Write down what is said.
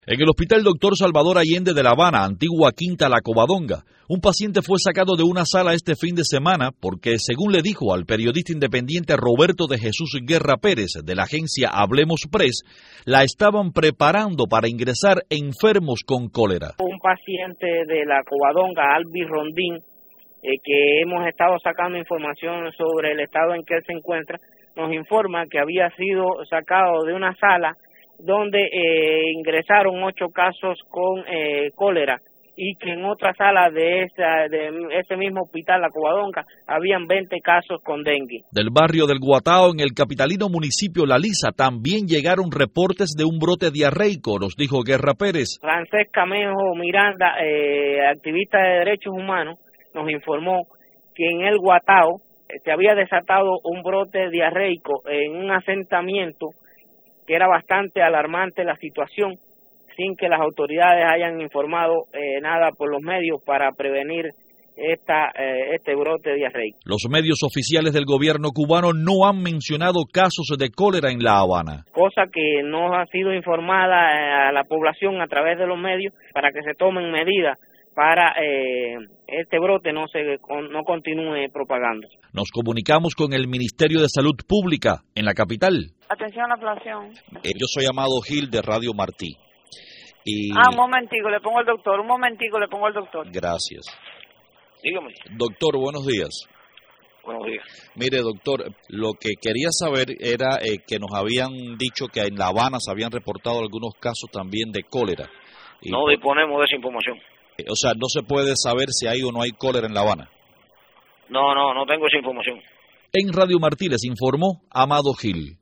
En el Hospital Dr. Salvador Allende de La Habana, antigua Quinta La Covadonga, un paciente fue sacado de una sala este fin de semana porque, según le dijo al periodista independiente Roberto de Jesús Guerra Pérez de la agencia Hablemos Press, la estaban preparando para ingresar enfermos con cólera. Un paciente de La Covadonga, Albi Rondín, que hemos estado sacando información sobre el estado en que él se encuentra, nos informa que había sido sacado de una sala donde ingresaron 8 casos con cólera y que en otra sala de ese mismo hospital, La Covadonga, habían 20 casos con dengue. Del barrio del Guatao, en el capitalino municipio La Lisa, también llegaron reportes de un brote diarreico, nos dijo Guerra Pérez. Francés Camejo Miranda, activista de derechos humanos, nos informó que en el Guatao se había desatado un brote diarreico en un asentamiento, que era bastante alarmante la situación, sin que las autoridades hayan informado nada por los medios para prevenir este brote diarreico. Los medios oficiales del gobierno cubano no han mencionado casos de cólera en La Habana. Cosa que no ha sido informada a la población a través de los medios para que se tomen medidas para este brote no continúe propagándose. Nos comunicamos con el Ministerio de Salud Pública en la capital. Atención a la población. Yo soy Amado Gil de Radio Martí. Un momentico, le pongo al doctor. Gracias. Dígame. Doctor, buenos días. Buenos días. Mire, doctor, lo que quería saber era que nos habían dicho que en La Habana se habían reportado algunos casos también de cólera. No disponemos de esa información. O sea, no se puede saber si hay o no hay cólera en La Habana. No tengo esa información. En Radio Martí les informó Amado Gil.